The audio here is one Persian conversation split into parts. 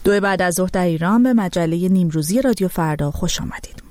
2 بعد از ظهر در ایران به مجله نیمروزی رادیو فردا خوش آمدید.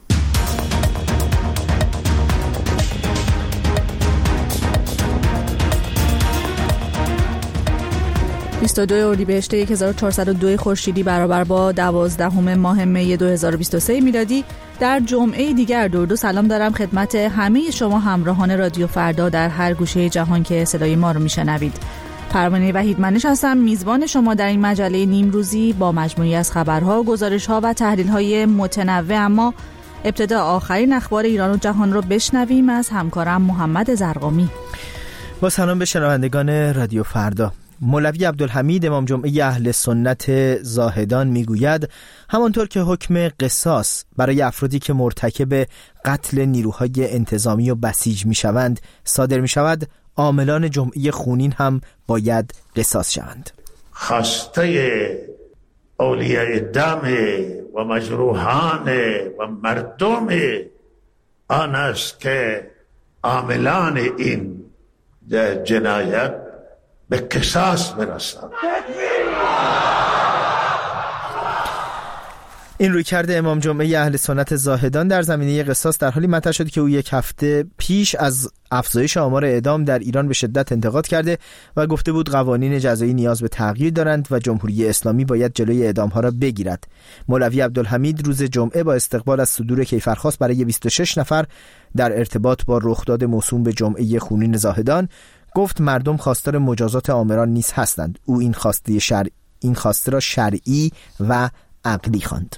22 اردیبهشت 1402 خورشیدی برابر با 12 ماه می 2023 میلادی در جمعه دیگر درود و سلام دارم خدمت همه شما همراهان رادیو فردا در هر گوشه جهان که صدای ما رو میشنوید. پروانه وحیدمنش هستم، میزبان شما در این مجله نیمروزی با مجموعی از خبرها، گزارش‌ها و تحلیل‌های متنوع. اما ابتدا آخرین اخبار ایران و جهان رو بشنویم از همکارم محمد زرقامی. با سلام به شنوندگان رادیو فردا. مولوی عبدالحمید امام جمعه اهل سنت زاهدان میگوید همانطور که حکم قصاص برای افرادی که مرتکب قتل نیروهای انتظامی و بسیج میشوند صادر میشود، عاملان جمعه خونین هم باید قصاص شوند. خواسته اولیاء دم و مجروحان و مردم آن است که عاملان این جنایت به قصاص برسند. این رویکرد امام جمعه اهل سنت زاهدان در زمینه قصاص در حالی مطرح شد که او یک هفته پیش از افزایش آمار اعدام در ایران به شدت انتقاد کرده و گفته بود قوانین جزایی نیاز به تغییر دارند و جمهوری اسلامی باید جلوی اعدام‌ها را بگیرد. مولوی عبدالحمید روز جمعه با استقبال از صدور کیفرخواست برای 26 نفر در ارتباط با رخداد موسوم به جمعه خونین زاهدان گفت مردم خواستار مجازات آمران نیز هستند. او این خواسته را شرعی و عقلی خواند.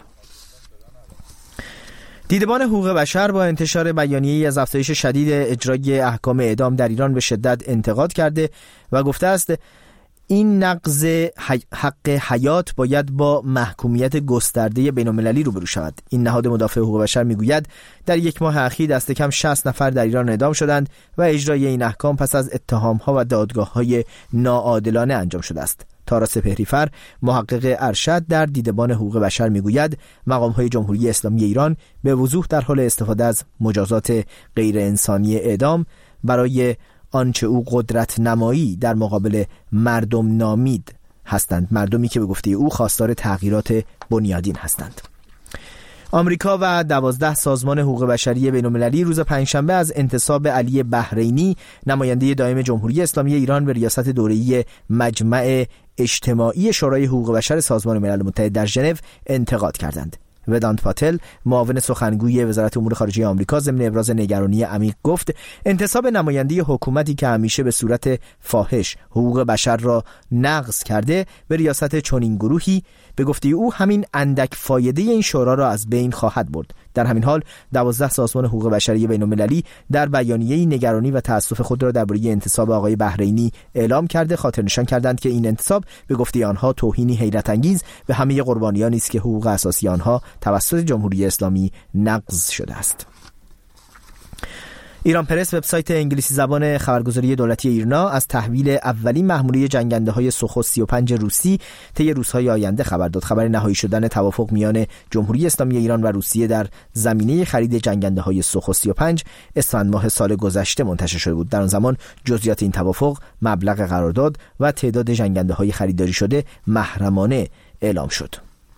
دیدبان حقوق بشر با انتشار بیانیه‌ای از افزایش شدید اجرای احکام اعدام در ایران به شدت انتقاد کرده و گفته است این نقض حق حیات باید با محکومیت گسترده بین‌المللی روبرو شود. این نهاد مدافع حقوق بشر میگوید در یک ماه اخیر دست کم 60 نفر در ایران اعدام شدند و اجرای این احکام پس از اتهام‌ها و دادگاه‌های ناعادلانه انجام شده است. تارا سپهری‌فر محقق ارشد در دیدبان حقوق بشر میگوید مقام‌های جمهوری اسلامی ایران به وضوح در حال استفاده از مجازات غیر انسانی اعدام برای آنچه او قدرت نمایی در مقابل مردم نامید هستند، مردمی که به گفته او خواستار تغییرات بنیادین هستند. آمریکا و 12 سازمان حقوق بشری بین‌المللی روز پنجشنبه از انتصاب علی بحرینی نماینده دائم جمهوری اسلامی ایران به ریاست دوره‌ای مجمع اجتماعی شورای حقوق بشر سازمان ملل متحد در ژنو انتقاد کردند. ودانت پاتل معاون سخنگوی وزارت امور خارجه آمریکا ضمن ابراز نگرانی عمیق گفت انتصاب نماینده حکومتی که همیشه به صورت فاحش حقوق بشر را نقض کرده به ریاست چنین گروهی به گفته او همین اندک فایده این شورا را از بین خواهد برد. در همین حال 12 سازمان حقوق بشری بین‌المللی در بیانیه‌ای نگرانی و تأسف خود را درباره انتصاب آقای بحرینی اعلام کرده خاطر نشان کردند که این انتصاب به گفته آنها توهینی حیرت انگیز به همه قربانیانی است که حقوق اساسی آنها توسط جمهوری اسلامی نقض شده است. ایران پرس وبسایت انگلیسی زبان خبرگزاری دولتی ایرنا از تحویل اولین محموله جنگنده‌های سوخو 35 روسی طی روزهای آینده خبر داد. خبر نهایی شدن توافق میان جمهوری اسلامی ایران و روسیه در زمینه خرید جنگنده‌های سوخو 35 اسفند ماه سال گذشته منتشر شده بود. در آن زمان جزئیات این توافق، مبلغ قرارداد و تعداد جنگنده‌های خریداری شده محرمانه اعلام شد.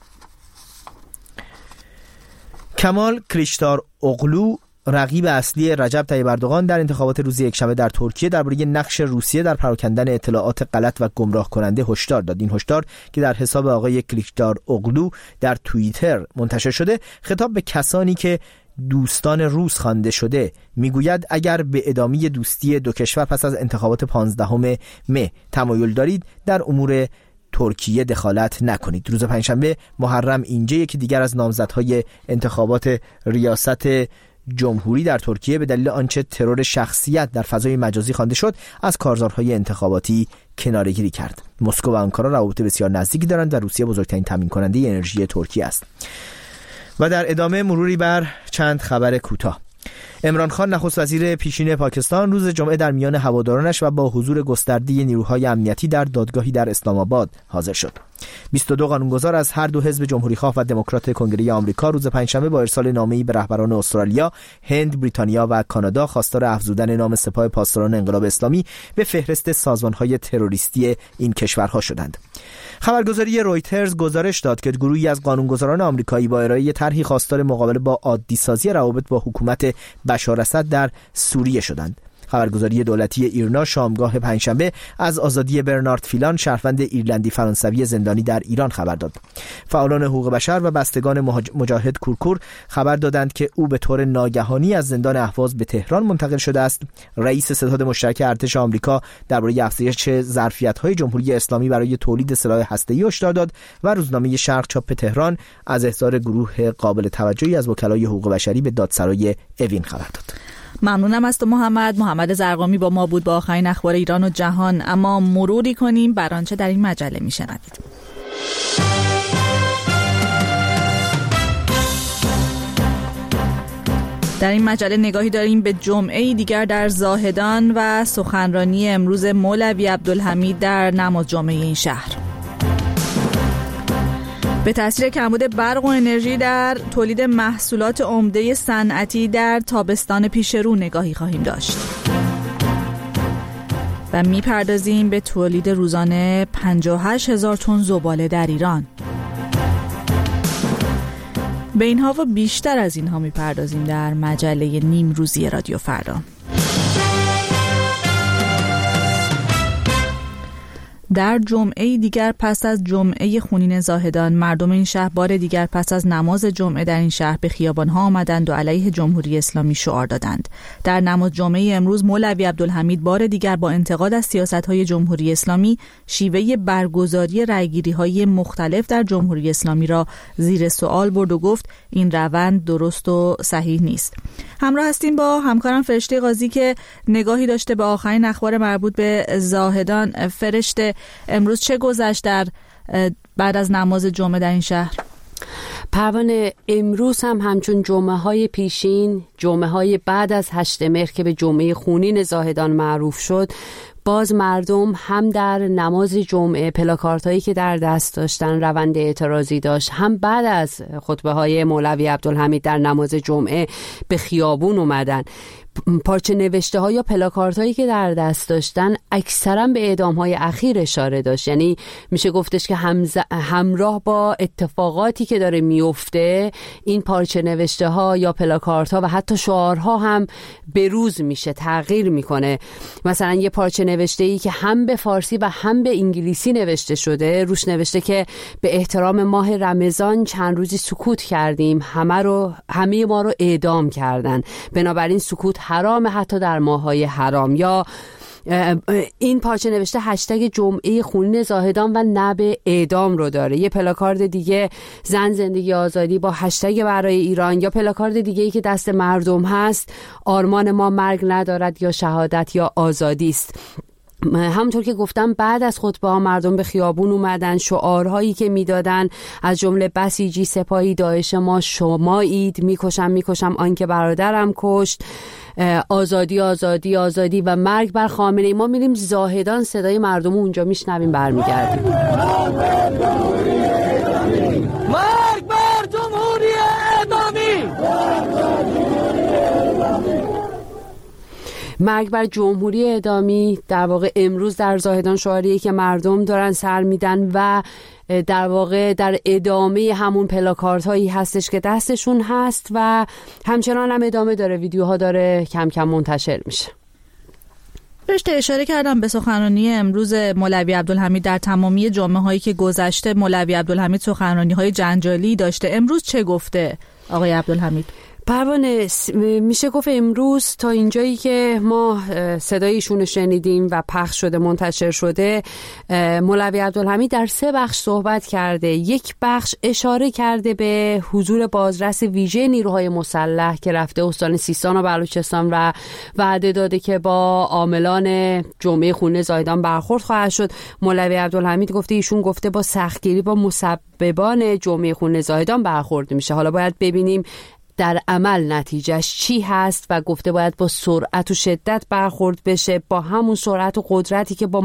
کمال کلیچداروغلو رقیب اصلی رجب طیب اردوغان در انتخابات روز یکشنبه در ترکیه درباره نقش روسیه در پراکندن اطلاعات غلط و گمراه کننده هشدار داد. این هشدار که در حساب آقای کلیچداروغلو در توییتر منتشر شده خطاب به کسانی که دوستان روس خوانده شده میگوید اگر به ادامه دوستی دو کشور پس از انتخابات 15 مه تمایل دارید در امور ترکیه دخالت نکنید. روز پنجشنبه محرم اینجا یکی دیگر از نامزدهای انتخابات ریاست جمهوری در ترکیه به دلیل آنچه ترور شخصیت در فضای مجازی خوانده شد از کارزارهای انتخاباتی کناره‌گیری کرد. مسکو و آنکارا روابط بسیار نزدیکی دارند و روسیه بزرگترین تامین کننده انرژی ترکیه است. و در ادامه مروری بر چند خبر کوتاه. عمران خان نخست وزیر پیشین پاکستان روز جمعه در میان هوادارانش و با حضور گسترده نیروهای امنیتی در دادگاهی در اسلام آباد حاضر شد. 22 قانونگذار از هر دو حزب جمهوریخواه و دموکرات کنگره آمریکا روز پنجشنبه با ارسال نامه‌ای به رهبران استرالیا، هند، بریتانیا و کانادا خواستار افزودن نام سپاه پاسداران انقلاب اسلامی به فهرست سازمان‌های تروریستی این کشورها شدند. خبرگزاری رویترز گزارش داد که گروهی از قانونگذاران آمریکایی با ارائه طرحی خواستار مقابله با عادی‌سازی روابط با حکومت بشار اسد در سوریه شدند. خبرگزاری دولتی ایرنا شامگاه پنجشنبه از آزادی برنارد فیلان، شهروند ایرلندی فرانسوی زندانی در ایران خبر داد. فعالان حقوق بشر و بستگان مجاهد کورکور خبر دادند که او به طور ناگهانی از زندان اهواز به تهران منتقل شده است. رئیس ستاد مشترک ارتش آمریکا درباره افزایش ظرفیت‌های جمهوری اسلامی برای تولید سلاح هسته‌ای هشدار داد و روزنامه شرق چاپ تهران از احضار گروه قابل توجهی از وکلای حقوق بشری به دادسرای اوین خبر داد. ممنونم از تو محمد زرقامی با ما بود با آخرین اخبار ایران و جهان. اما مروری کنیم بر آنچه در این مجله میشنوید. در این مجله نگاهی داریم به جمعه دیگر در زاهدان و سخنرانی امروز مولوی عبدالحمید در نماز جمعه این شهر. به تاثیر کمبود برق و انرژی در تولید محصولات عمده صنعتی در تابستان پیش رو نگاهی خواهیم داشت. و میپردازیم به تولید روزانه 58,000 تن زباله در ایران. به اینها و بیشتر از اینها میپردازیم در مجله نیم روزی رادیو فردا. در جمعه دیگر پس از جمعه خونین زاهدان، مردم این شهر بار دیگر پس از نماز جمعه در این شهر به خیابان‌ها آمدند و علیه جمهوری اسلامی شعار دادند. در نماز جمعه امروز مولوی عبدالحمید بار دیگر با انتقاد از سیاست‌های جمهوری اسلامی شیوه برگزاری رأی‌گیری‌های مختلف در جمهوری اسلامی را زیر سوال برد و گفت این روند درست و صحیح نیست. همراه هستیم با همکارم فرشته قاضی که نگاهی داشته به آخرین اخبار مربوط به زاهدان. فرشته، امروز چه گذشت در بعد از نماز جمعه در این شهر؟ پروانه، امروز هم همچون جمعه های پیشین، جمعه های بعد از 8 مهر که به جمعه خونین زاهدان معروف شد، باز مردم هم در نماز جمعه پلاکارت هایی که در دست داشتن روند اعتراضی داشت، هم بعد از خطبه های مولوی عبدالحمید در نماز جمعه به خیابون اومدن. پارچه نوشته ها یا پلاکارت هایی که در دست داشتن اکثرا به اعدام های اخیر اشاره داشت. یعنی میشه گفتش که همراه با اتفاقاتی که داره میفته، این پارچه نوشته ها یا پلاکارت ها و حتی شعارها هم بروز میشه، تغییر میکنه. مثلا یه پارچه نوشته ای که هم به فارسی و هم به انگلیسی نوشته شده، روش نوشته که به احترام ماه رمضان چند روزی سکوت کردیم، همه ما رو اعدام کردن، بنابراین سکوت حرام حتی در ماهای حرام. یا این پارچه نوشته هشتگ جمعه خونین زاهدان و نب اعدام رو داره. یه پلاکارد دیگه زن زندگی آزادی با هشتگ برای ایران، یا پلاکارد دیگه ای که دست مردم هست آرمان ما مرگ ندارد یا شهادت یا آزادی است. همونطور که گفتم بعد از خطبه ها مردم به خیابون اومدن، شعارهایی که میدادن از جمله بسیجی سپاهی داعش ما شمایید، میکشم آن که برادرم کشت، آزادی آزادی آزادی و مرگ بر خامنه‌ای. ما میریم زاهدان، صدای مردم اونجا میشنویم، برمیگردیم. مرگ بر جمهوری اسلامی، مرگ بر جمهوری اسلامی. در واقع امروز در زاهدان شعاریه که مردم دارن سر میدن و در واقع در ادامه همون پلاکارت هایی هستش که دستشون هست و همچنان هم ادامه داره، ویدیوها داره کم کم منتشر میشه. رشته اشاره کردم به سخنرانی امروز مولوی عبدالحمید. در تمامی جمعه هایی که گذشته مولوی عبدالحمید سخنرانی های جنجالی داشته. امروز چه گفته آقای عبدالحمید؟ پروانه، میشه گفت امروز تا اینجایی که ما صدایشون شنیدیم و پخش شده منتشر شده، مولوی عبدالحمید در 3 بخش صحبت کرده. یک بخش اشاره کرده به حضور بازرس ویژه نیروهای مسلح که رفته استان سیستان و بلوچستان و وعده داده که با عاملان جمعه خونین زاهدان برخورد خواهد شد. مولوی عبدالحمید گفته ایشون گفته با سختگیری با مسببان جمعه خونین زاهدان برخورد میشه. حالا باید ببینیم در عمل نتیجهش چی هست و گفته باید با سرعت و شدت برخورد بشه، با همون سرعت و قدرتی که با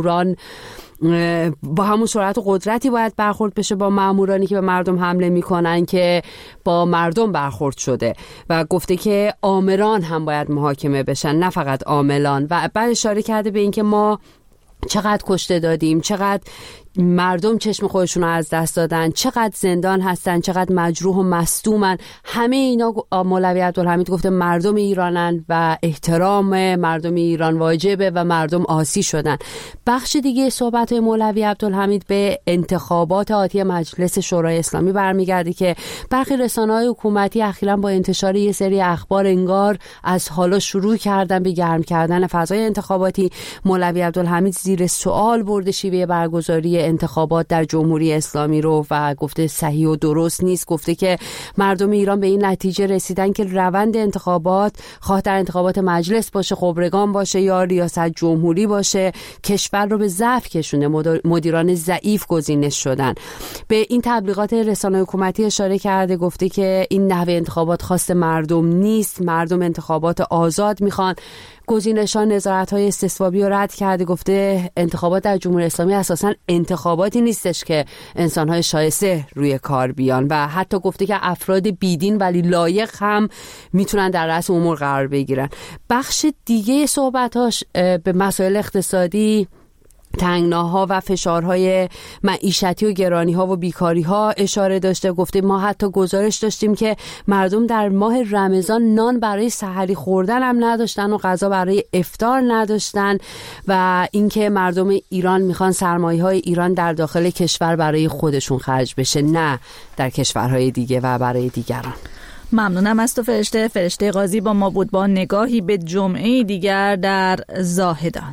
همون سرعت و قدرتی باید برخورد بشه با مأمورانی که به مردم حمله میکنن که با مردم برخورد شده و گفته که آمران هم باید محاکمه بشن، نه فقط عاملان. و بعد اشاره کرده به این که ما چقدر کشته دادیم، چقدر مردم چشم خودشون رو از دست دادن، چقدر زندان هستن، چقدر مجروح و مصدومن. همه اینا مولوی عبدالحمید گفته مردم ایرانن و احترام مردم ایران واجبه و مردم عاصی شدن. بخش دیگه صحبت مولوی عبدالحمید به انتخابات آتی مجلس شورای اسلامی برمیگرده که برخی رسانه‌های حکومتی اخیراً با انتشار یه سری اخبار انگار از حالا شروع کردن به گرم کردن فضای انتخاباتی. مولوی عبدالحمید زیر سوال برده شیوه برگزاری انتخابات در جمهوری اسلامی رو و گفته صحیح و درست نیست. گفته که مردم ایران به این نتیجه رسیدن که روند انتخابات، خواه در انتخابات مجلس باشه، خبرگان باشه یا ریاست جمهوری باشه، کشور رو به ضعف کشونده، مدیران ضعیف گزینش شدن. به این تبلیغات رسانه‌های حکومتی اشاره کرده، گفته که این نحوه انتخابات خواست مردم نیست، مردم انتخابات آزاد میخوان. گزینشان نظارت‌های استثبابی رو رد کرده، گفته انتخابات در جمهوری اسلامی اساساً انتخاباتی نیستش که انسان‌های شایسته روی کار بیان و حتی گفته که افراد بیدین ولی لایق هم میتونن در رأس امور قرار بگیرن. بخش دیگه صحبتاش به مسائل اقتصادی، تنگناها و فشارهای معیشتی و گرانی‌ها و بیکاری‌ها اشاره داشته. گفته ما حتی گزارش داشتیم که مردم در ماه رمضان نان برای سحری خوردن هم نداشتن و غذا برای افطار نداشتن و اینکه مردم ایران میخوان سرمایه‌های ایران در داخل کشور برای خودشون خرج بشه، نه در کشورهای دیگه و برای دیگران. ممنونم از تو فرشته قاضی با ما بود با نگاهی به جمعه دیگر در زاهدان.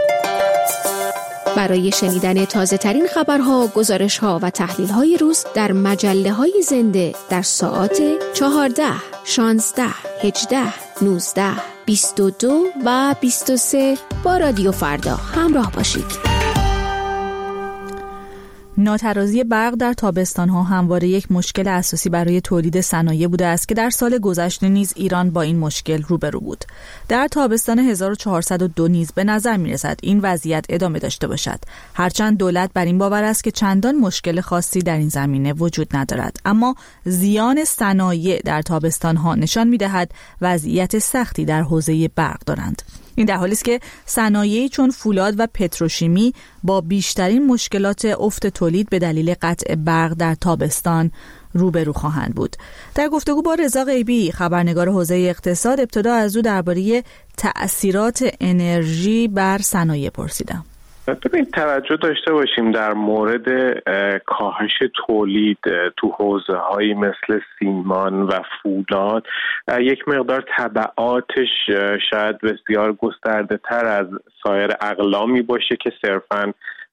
برای شنیدن تازه ترین خبرها، گزارش‌ها و تحلیل‌های روز در مجله‌های زنده در ساعات 14، 16، 18، 19، 22 و 23 با رادیو فردا همراه باشید. ناترازی برق در تابستان‌ها همواره یک مشکل اساسی برای تولید صنایع بوده است که در سال گذشته نیز ایران با این مشکل روبرو بود. در تابستان 1402 نیز به نظر می‌رسد این وضعیت ادامه داشته باشد. هرچند دولت بر این باور است که چندان مشکل خاصی در این زمینه وجود ندارد، اما زیان صنایع در تابستان‌ها نشان می‌دهد وضعیت سختی در حوزه برق دارند. این در حالی است که صنایعی چون فولاد و پتروشیمی با بیشترین مشکلات افت تولید به دلیل قطع برق در تابستان روبرو خواهند بود. در گفتگو با رضا غیبی، خبرنگار حوزه اقتصاد، ابتدا از او درباره تأثیرات انرژی بر صنایع پرسیدم. ببین، توجه داشته باشیم در مورد کاهش تولید تو حوزه‌هایی مثل سیمان و فولاد یک مقدار تبعاتش شاید بسیار گسترده‌تر از سایر اقلامی باشه که صرفاً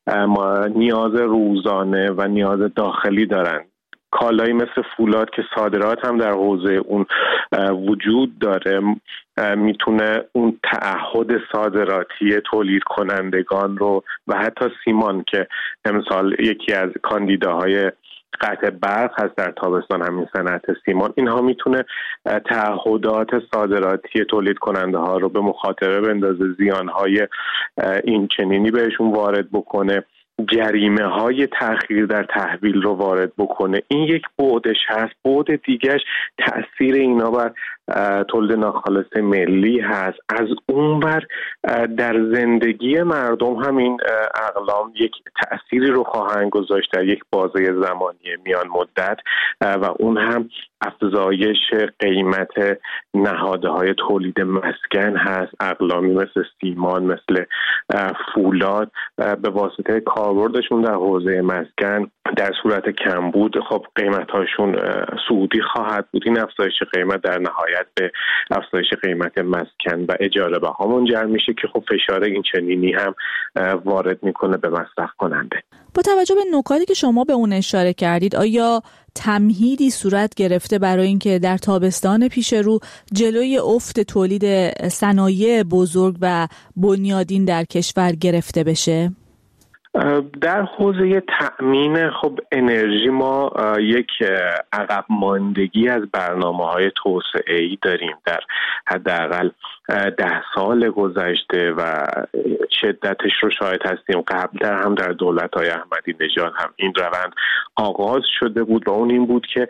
نیاز روزانه و نیاز داخلی دارن. کالایی مثل فولاد که صادرات هم در حوزه اون وجود داره میتونه اون تعهد صادراتی تولید کنندگان رو و حتی سیمان که امسال یکی از کاندیداهای قطع برق هست در تابستان همین صنعت سیمان، اینها میتونه تعهدات صادراتی تولید کننده ها رو به مخاطره بندازه، زیانهای این چنینی بهشون وارد بکنه، جریمه های تأخیر در تحویل رو وارد بکنه. این یک بعدش هست. بعد دیگرش تأثیر اینا بر تولید ناخالص ملی هست. از اون بر در زندگی مردم همین اقلام یک تأثیری رو خواهند گذاشت در یک بازه زمانی میان مدت و اون هم افزایش قیمت نهادهای تولید مسکن هست. اقلامی مثل سیمان، مثل فولاد به واسطه کاربردشون در حوزه مسکن در صورت کمبود خب قیمتاشون صعودی خواهد بود. این افزایش قیمت در نهایت به افزایش قیمت مسکن و اجاره بها منجر میشه که خب فشار این چنینی هم وارد میکنه به مصرف کننده. با توجه به نکاتی که شما به اون اشاره کردید، آیا تمهیدی صورت گرفته برای اینکه در تابستان پیش رو جلوی افت تولید صنایع بزرگ و بنیادین در کشور گرفته بشه؟ در حوزه تأمین خب انرژی ما یک عقب ماندگی از برنامه‌های توسعه‌ای داریم در حداقل 10 سال گذشته و شدتش رو شاهد هستیم. قبل‌تر هم در دولت‌های احمدی نژاد هم این روند آغاز شده بود و اون این بود که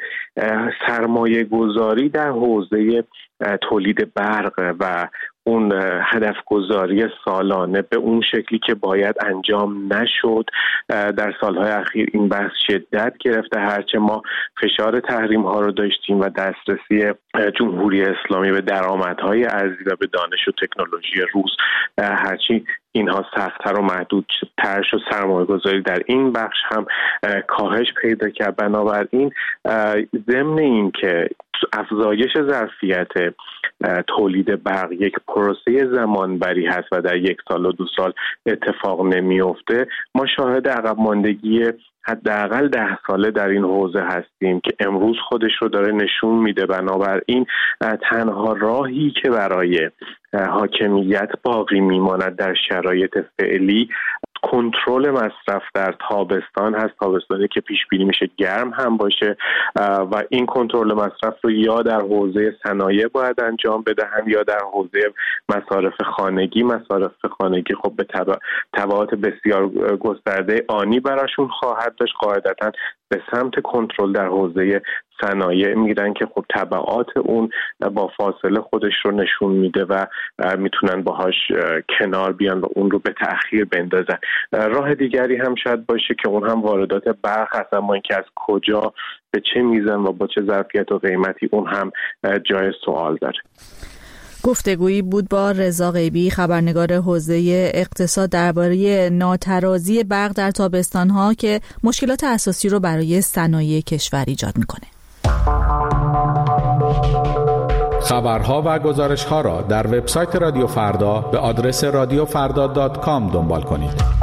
سرمایه گذاری در حوزه تولید برق و اون هدف گذاری سالانه به اون شکلی که باید انجام نشد. در سالهای اخیر این بحث شدت گرفته، هرچه ما فشار تحریم ها رو داشتیم و دسترسی جمهوری اسلامی به درآمدهای ارزی و به دانش و تکنولوژی روز هرچی اینها سخت‌تر و محدودتر شد، سرمایه گذاری در این بخش هم کاهش پیدا کرد. بنابراین ضمن این که افزایش ظرفیت تولید برق یک پروسه زمانبری هست و در 1 سال و 2 سال اتفاق نمیفته، ما شاهد عقب ماندگی حداقل 10 ساله در این حوزه هستیم که امروز خودش رو داره نشون میده. بنابراین تنها راهی که برای حاکمیت باقی میماند در شرایط فعلی کنترل مصرف در تابستان هست، تابستانی که پیش بینی میشه گرم هم باشه و این کنترل مصرف رو یا در حوزه صنایع باید انجام بدهند یا در حوزه مصارف خانگی. مصارف خانگی خب به تبعات بسیار گسترده آنی براشون خواهد داشت، قاعدتاً به سمت کنترل در حوزه صنایع میرن که خب تبعات اون با فاصله خودش رو نشون میده و میتونن باهاش کنار بیان و اون رو به تأخیر بندازن. راه دیگری هم شاید باشه که اون هم واردات برق هست، اما اینکه از کجا به چه میزان و با چه ظرفیت و قیمتی اون هم جای سوال داره. گفتگویی بود با رضا غیبی، خبرنگار حوزه اقتصاد، درباره ناترازی برق در تابستان‌ها که مشکلات اساسی رو برای صنایع کشور ایجاد میکنه. خبرها و گزارش‌ها را در وبسایت رادیو فردا به آدرس radiofarda.com دنبال کنید.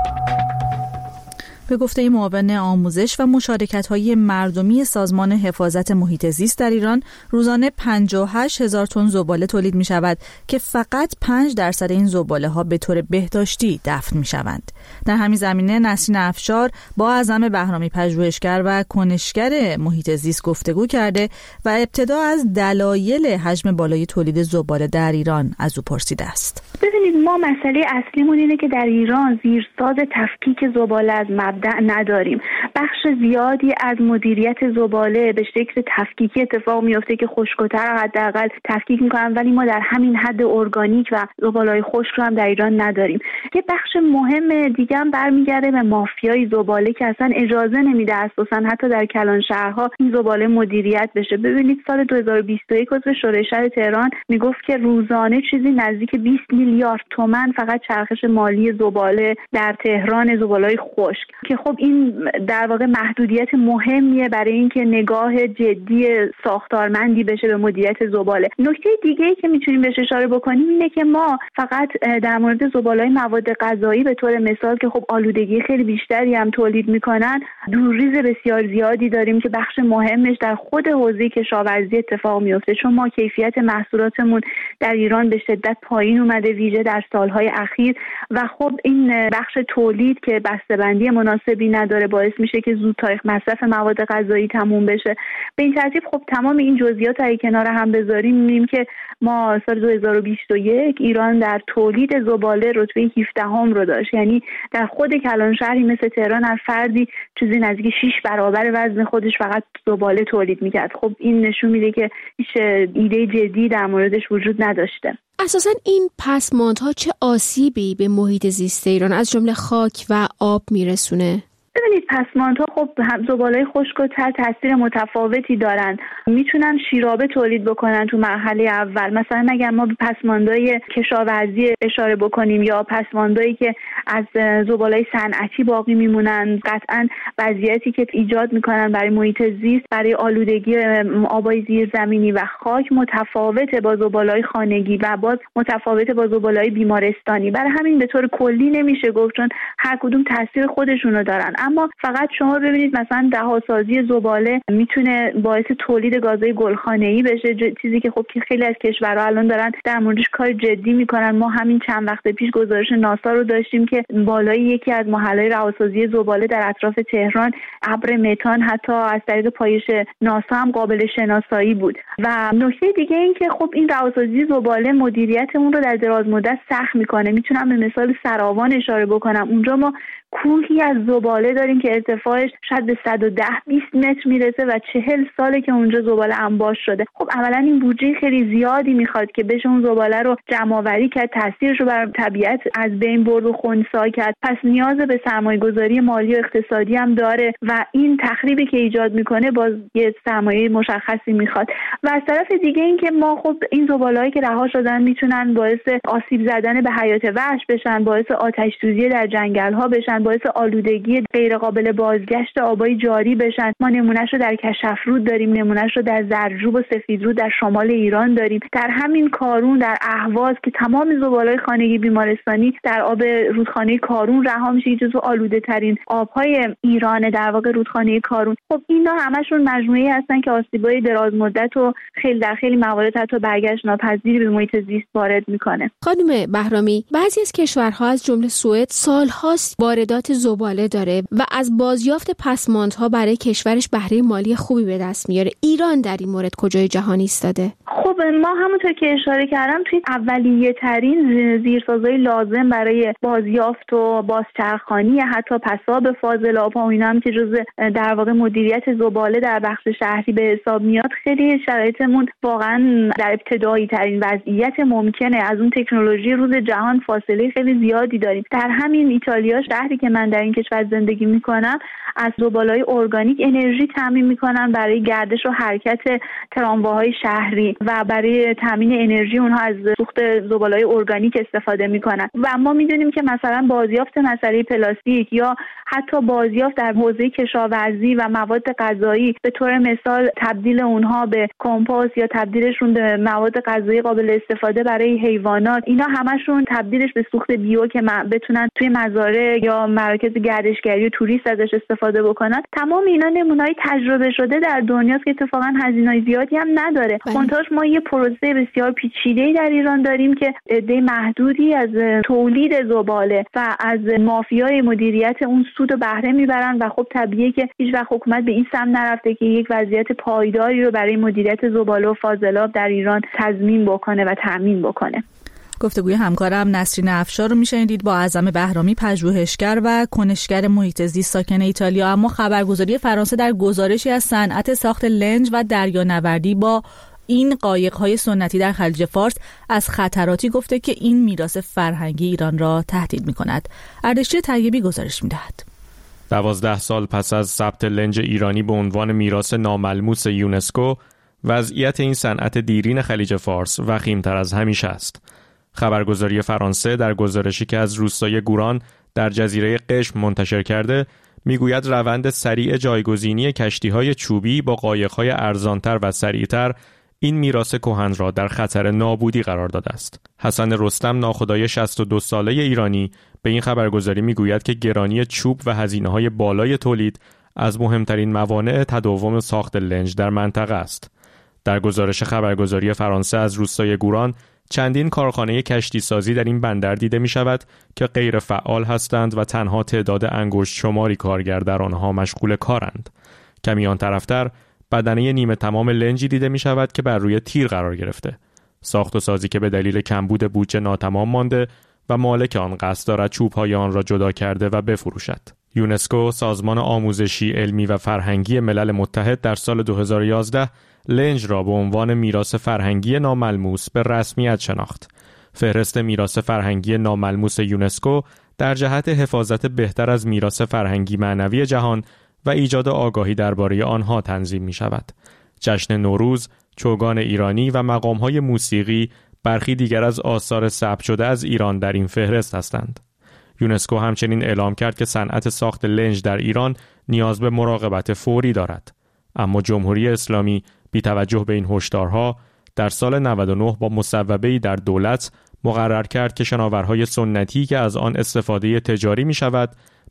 به گفته معاون آموزش و مشارکت‌های مردمی سازمان حفاظت محیط زیست در ایران روزانه 58,000 تن زباله تولید می‌شود که فقط 5% این زباله‌ها به طور بهداشتی دفن می‌شوند. در همین زمینه نسرین افشار با اعظم بهرامی پژوهشگر و کنشگر محیط زیست گفتگو کرده و ابتدا از دلایل حجم بالای تولید زباله در ایران از او پرسیده است. ببینید، ما مسئله اصلیمون اینه که در ایران زیرساز تفکیک زباله از مبدأ نداریم. بخش زیادی از مدیریت زباله به شکل تفکیکی اتفاق میفته که خشک‌تر حداقل تفکیک میکنن، ولی ما در همین حد ارگانیک و زباله‌های خشک رو هم در ایران نداریم. یه بخش مهم دیگه هم برمیگرده به مافیای زباله که اصلا اجازه نمیده اساسا حتی در کلان شهرها این زباله مدیریت بشه. ببینید سال 2021 عضو شورای شهر تهران میگفت که روزانه چیزی نزدیک 20 میلیارد تومان فقط چرخش مالی زباله در تهران، زباله‌های خشک، که خب این در واقع محدودیت مهمیه برای اینکه نگاه جدی ساختارمندی بشه به مدیریت زباله. نکته دیگه‌ای که میتونیم بهش اشاره بکنیم اینه که ما فقط در مورد زباله‌های مواد غذایی به طور مثال که خب آلودگی خیلی بیشتری هم تولید میکنن، دورریز بسیار زیادی داریم که بخش مهمش در خود حوزه کشاورزی اتفاق میفته، چون ما کیفیت محصولاتمون در ایران به شدت پایین اومده ویژه در سالهای اخیر و خب این بخش تولید که بسته‌بندی مناسبی نداره باعث میشه که زودتر مصرف مواد غذایی تموم بشه. به این ترتیب خب تمام این جزئیات رو کنار هم بذاریم می‌بینیم که ما سال 2021 ایران در تولید زباله رتبه 17ام رو داشت، یعنی در خود کلان شهری مثل تهران هر فردی چیزی نزدیک 6 برابر وزن خودش فقط زباله تولید می‌کرد. خب این نشون میده که هیچ ایده جدی در موردش وجود نداشته. اساساً این پسماندها چه آسیبی به محیط زیست ایران از جمله خاک و آب میرسونه؟ ببینید پسماندها خب زباله‌های خشک و تر تاثیر متفاوتی دارن. میتونن شیرابه تولید بکنن تو مرحله اول. مثلا اگر ما به پسماندهای کشاورزی اشاره بکنیم یا پسماندهایی که از زباله‌های صنعتی باقی میمونن، قطعاً وضعیتی که ایجاد میکنن برای محیط زیست، برای آلودگی آبای زیرزمینی و خاک متفاوته با زباله‌های خانگی و باز متفاوته با زباله‌های بیمارستانی. برای همین به طور کلی نمیشه گفت، چون هر کدوم تاثیر خودشونو دارن. اما فقط شما ببینید مثلا رهاسازی زباله میتونه باعث تولید گازهای گلخانه‌ای بشه، چیزی که خب خیلی از کشورها الان دارن در موردش کار جدی میکنن. ما همین چند وقت پیش گزارش ناسا رو داشتیم که بالای یکی از محل‌های رهاسازی زباله در اطراف تهران ابر متان حتی از طریق پایش ناسا هم قابل شناسایی بود. و نکته دیگه این که خب این رهاسازی زباله مدیریت اون رو در دراز مدت سخت میکنه. میتونم به مثال سراوان اشاره بکنم. اونجا ما کوهی از زباله داریم که ارتفاعش شاید به 110-20 متر میرسه و 40 ساله که اونجا زباله انباش شده. خب اولا این بودجه خیلی زیادی میخواد که بشه اون زباله رو جمع‌آوری کرد، تاثیرش رو بر طبیعت از بین برد و خنثی کرد. پس نیاز به سرمایه‌گذاری مالی و اقتصادی هم داره و این تخریبی که ایجاد میکنه باز یه سرمایه مشخصی میخواد. و از طرف دیگه این که ما خب این زباله‌ای که رها شدن میتونن باعث آسیب زدن به حیات وحش بشن، باعث آتش‌سوزی در جنگل‌ها بشن، باعث آلودگی غیر قابل بازگشت آبای جاری بشن. ما نمونهش رو در کشفرود داریم، نمونهش رو در زرجوب و سفیدرود در شمال ایران داریم. در همین کارون در اهواز که تمام زباله‌های خانگی بیمارستانی در آب رودخانه کارون رها میشه، جزو آلوده ترین آبهای ایران در واقع رودخانه کارون. خب اینا همشون مجموعه‌ای هستن که آسیب‌های دراز مدت و در خیلی موارد حتی برگشت ناپذیری به محیط زیست وارد میکنه. خانم بهرامی، بعضی از کشورها از جمله سوئد سال‌هاست واردات زباله داره و از بازیافت پسماندها برای کشورش بهره مالی خوبی به دست میاره. ایران در این مورد کجای جهان ایستاده؟ خب ما همونطور که اشاره کردم توی اولیه ترین زیرسازهای لازم برای بازیافت و بازچرخانی حتی پساب فاضلاب و اینا هم که جزء در واقع مدیریت زباله در بخش شهری به حساب میاد، خیلی شرایطمون واقعا در ابتدایی ترین وضعیت ممکنه. از اون تکنولوژی روز جهان فاصله خیلی زیادی داریم. در همین ایتالیا، شهری که من در این کشور زندگی میکنم، از زباله‌های ارگانیک انرژی تامین میکنن برای گردش و حرکت ترامواهای شهری و برای تامین انرژی اونها از سوخت زباله‌های ارگانیک استفاده میکنن. و ما میدونیم که مثلا بازیافت مسئله پلاستیک یا حتی بازیافت در حوزه کشاورزی و مواد غذایی، به طور مثال تبدیل اونها به کمپوست یا تبدیلشون به مواد غذایی قابل استفاده برای حیوانات، اینا همشون تبدیلش به سوخت بیو که بتونن توی مزارع یا مراکز گردشگری و توریست ازش استفاده بکنن. تمام اینا نمونه‌های تجربه شده در دنیاست که اتفاقا هزینه‌های زیادی هم نداره. منتهاش ما یه پروسه بسیار پیچیده‌ای در ایران داریم که عده محدودی از تولید زباله و از مافیای مدیریت اون سود و بهره میبرن و خب طبیعیه که هیچ وقت حکومت به این سمت نرفته که یک وضعیت پایداری رو برای مدیریت زباله و فاضلاب در ایران تضمین بکنه و تامین بکنه. گفتگوی همکارم نسرین افشار رو میشنیدید با اعظم بهرامی، پژوهشگر و کنشگر محیط زیست ساکن ایتالیا. اما خبرگزاری فرانسه در گزارشی از صنعت ساخت لنج و دریانوردی با این قایق‌های سنتی در خلیج فارس از خطراتی گفته که این میراث فرهنگی ایران را تهدید می‌کند. اردشیر طیبی گزارش می‌دهد. 12 سال پس از ثبت لنج ایرانی به عنوان میراث ناملموس یونسکو، وضعیت این صنعت دیرین خلیج فارس وخیم‌تر از همیشه است. خبرگزاری فرانسه در گزارشی که از روستای گوران در جزیره قشم منتشر کرده میگوید روند سریع جایگزینی کشتی‌های چوبی با قایق‌های ارزان‌تر و سریع‌تر این میراث کهن را در خطر نابودی قرار داده است. حسن رستم، ناخدای 62 ساله ایرانی، به این خبرگزاری میگوید که گرانی چوب و هزینه‌های بالای تولید از مهمترین موانع تداوم ساخت لنج در منطقه است. در گزارش خبرگزاری فرانسه از روستای گوران، چندین کارخانه کشتی سازی در این بندر دیده می شود که غیر فعال هستند و تنها تعداد انگشت شماری کارگر در آنها مشغول کارند. کمی آن طرفتر بدنه نیمه تمام لنجی دیده می شود که بر روی تیر قرار گرفته. ساخت و سازی که به دلیل کمبود بودجه ناتمام مانده و مالک آن قصد دارد چوب‌های آن را جدا کرده و بفروشد. یونسکو، سازمان آموزشی، علمی و فرهنگی ملل متحد، در سال 2011 لنج را به عنوان میراث فرهنگی ناملموس به رسمیت شناخت. فهرست میراث فرهنگی ناملموس یونسکو در جهت حفاظت بهتر از میراث فرهنگی معنوی جهان و ایجاد آگاهی درباره آنها تنظیم می شود. جشن نوروز، چوگان ایرانی و مقام‌های موسیقی برخی دیگر از آثار ثبت شده از ایران در این فهرست هستند. یونسکو همچنین اعلام کرد که صنعت ساخت لنج در ایران نیاز به مراقبت فوری دارد. اما جمهوری اسلامی بی توجه به این هشدارها در سال 99 با مصوبه‌ای در دولت مقرر کرد که شناورهای سنتی که از آن استفاده تجاری می شود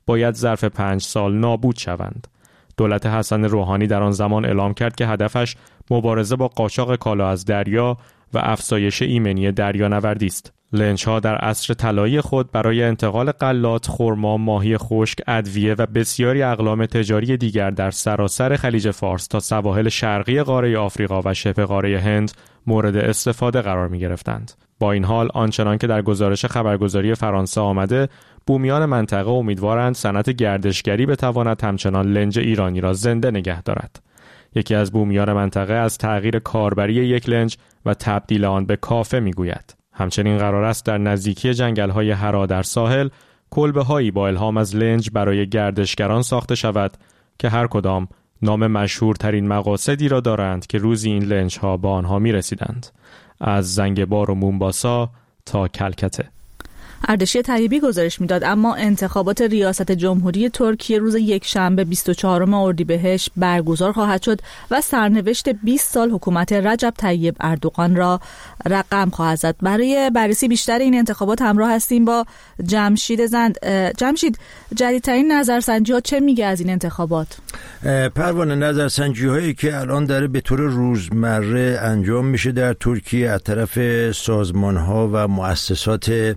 باید ظرف 5 سال نابود شوند. دولت حسن روحانی در آن زمان اعلام کرد که هدفش مبارزه با قاچاق کالا از دریا و افزایش ایمنی دریانوردی است. لنج‌ها در عصر طلایی خود برای انتقال غلات، خرما، ماهی خشک، ادویه و بسیاری اقلام تجاری دیگر در سراسر خلیج فارس تا سواحل شرقی قاره آفریقا و شبه قاره هند مورد استفاده قرار می‌گرفتند. با این حال آنچنان که در گزارش خبرگزاری فرانسه آمده، بومیان منطقه امیدوارند صنعت گردشگری بتواند همچنان لنج ایرانی را زنده نگه دارد. یکی از بومیان منطقه از تغییر کاربری یک لنج و تبدیل آن به کافه میگوید. همچنین قرار است در نزدیکی جنگل‌های هرا در ساحل کلبه‌هایی با الهام از لنج برای گردشگران ساخته شود که هر کدام نام مشهورترین مقاصدی را دارند که روزی این لنج‌ها با آنها می‌رسیدند. از زنگبار و مومباسا تا کلکته. اردشیر طیبی گزارش میداد. اما انتخابات ریاست جمهوری ترکیه روز یکشنبه 24 اردیبهشت برگزار خواهد شد و سرنوشت 20 سال حکومت رجب طیب اردوغان را رقم خواهد زد. برای بررسی بیشتر این انتخابات همراه هستیم با جمشید زند. جمشید، جدیدترین نظرسنجی ها چه میگه از این انتخابات؟ پروانه، نظرسنجی هایی که الان داره به طور روزمره انجام میشه در ترکیه از طرف سازمان ها و مؤسسات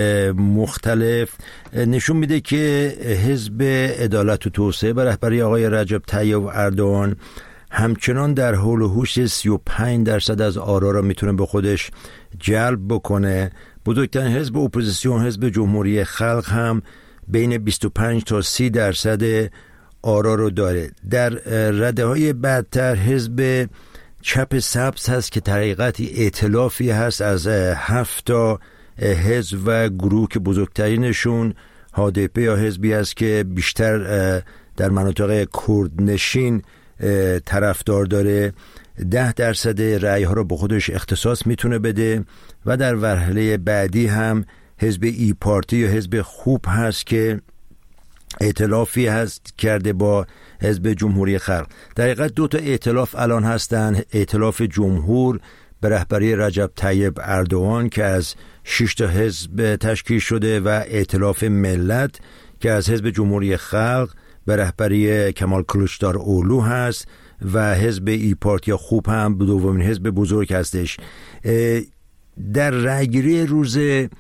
مختلف نشون میده که حزب عدالت و توسعه به رهبری آقای رجب طیب اردوغان همچنان در حول و حوش 35% از آرا را میتونه به خودش جلب بکنه. بزرگترین حزب اپوزیسیون حزب جمهوری خلق هم بین 25 تا 30% آرا رو داره. در رده های بعدتر حزب چپ سبز هست که طریقتی ائتلافی هست از 7 تا حزب و گروه که بزرگترینشون HDP یا حزبی است که بیشتر در مناطق کردنشین طرفدار داره. 10% رأی ها رو به خودش اختصاص میتونه بده و در مرحله بعدی هم حزب ای پارتی یا حزب خوب هست که ائتلافی هست کرده با حزب جمهوری خلق. در حقیقت 2 تا ائتلاف الان هستن. ائتلاف جمهور به رهبری رجب طیب اردوغان که از 6 تا حزب تشکیل شده و ائتلاف ملت که از حزب جمهوری خلق به رهبری کمال کلوچداروغلو هست و حزب ای پارتی خوب هم دومین حزب بزرگ هستش. در رأیگیری روز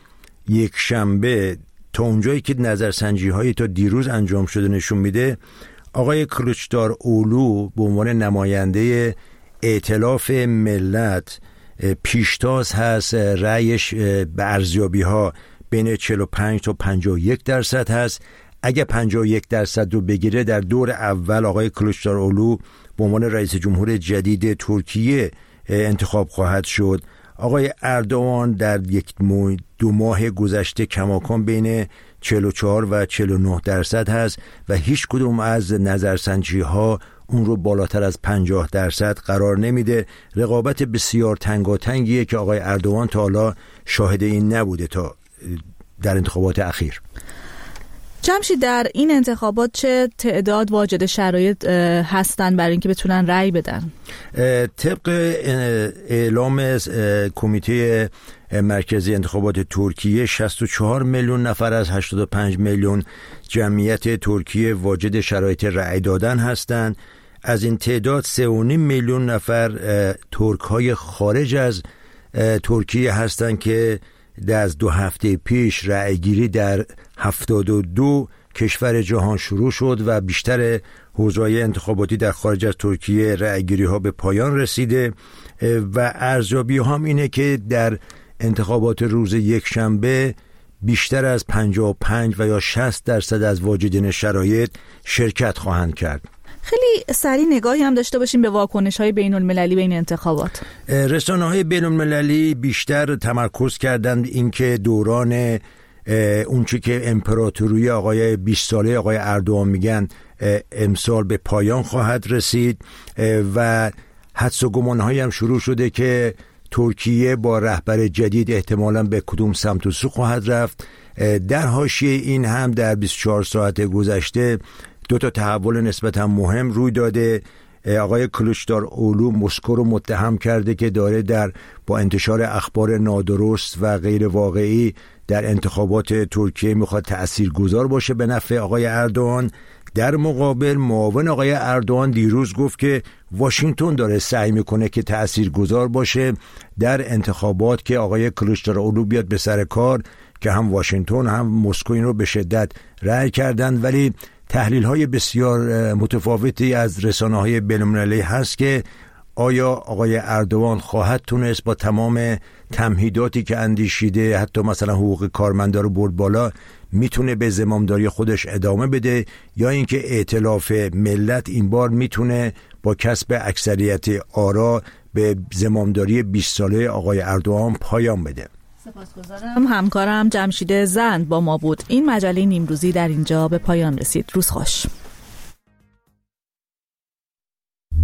یکشنبه تا اونجایی که نظرسنجی هایی تا دیروز انجام شده نشون میده آقای کلوچداروغلو به عنوان نماینده ائتلاف ملت پیشتاز هست. رأیش به ارزیابی ها بین 45 تا 51% هست. اگه 51% رو بگیره در دور اول آقای کلوچداروغلو به عنوان رئیس جمهور جدید ترکیه انتخاب خواهد شد. آقای اردوغان در 2 ماه گذشته کماکان بین 44 و 49% هست و هیچ کدوم از نظرسنجی ها اون رو بالاتر از 50% قرار نمیده. رقابت بسیار تنگاتنگیه که آقای اردوغان تا حالا شاهد این نبوده تا در انتخابات اخیر. جمشید، در این انتخابات چه تعداد واجد شرایط هستن برای اینکه بتونن رأی بدن؟ طبق اعلام کمیته مرکزی انتخابات ترکیه 64 میلیون نفر از 85 میلیون جمعیت ترکیه واجد شرایط رأی دادن هستند. از این تعداد 3.5 میلیون نفر ترک های خارج از ترکیه هستند که از 2 هفته پیش رأیگیری در 72 کشور جهان شروع شد و بیشتر حوزه‌های انتخاباتی در خارج از ترکیه رأیگیری ها به پایان رسیده و ارزیابی هم اینه که در انتخابات روز یکشنبه بیشتر از 55 و یا 60% از واجدین شرایط شرکت خواهند کرد. خیلی سریع نگاهی هم داشته باشیم به واکنش‌های بین‌المللی به این انتخابات. رسانه‌های بین‌المللی بیشتر تمرکز کردند اینکه دوران اونچه که امپراتوری آقای 20 ساله آقای اردوغان میگن امسال به پایان خواهد رسید و حدس و گمان‌هایی هم شروع شده که ترکیه با رهبر جدید احتمالاً به کدوم سمت و سو خواهد رفت. در حاشیه این هم در 24 ساعت گذشته 2 تا تحول نسبتاً مهم روی داده. آقای کلوچداروغلو مسکو رو متهم کرده که داره با انتشار اخبار نادرست و غیر واقعی در انتخابات ترکیه میخواد تأثیرگذار باشه به نفع آقای اردوغان. در مقابل معاون آقای اردوغان دیروز گفت که واشنگتن داره سعی میکنه که تأثیرگذار باشه در انتخابات که آقای کلیچداروغلو بیاد به سر کار، که هم واشنگتن هم مسکو این رو به شدت رأی کردن. ولی تحلیل‌های بسیار متفاوتی از رسانه‌های بین‌المللی هست که آیا آقای اردوغان خواهد تونست با تمام تمهیداتی که اندیشیده، حتی مثلا حقوق کارمندا رو برد بالا، میتونه به زمامداری خودش ادامه بده، یا اینکه ائتلاف ملت این بار میتونه با کسب اکثریت آرا به زمامداری 20 ساله آقای اردوغان پایان بده. سپاسگزارم. همکارم جمشید زند با ما بود. این مجله نیمروزی در اینجا به پایان رسید. روز خوش.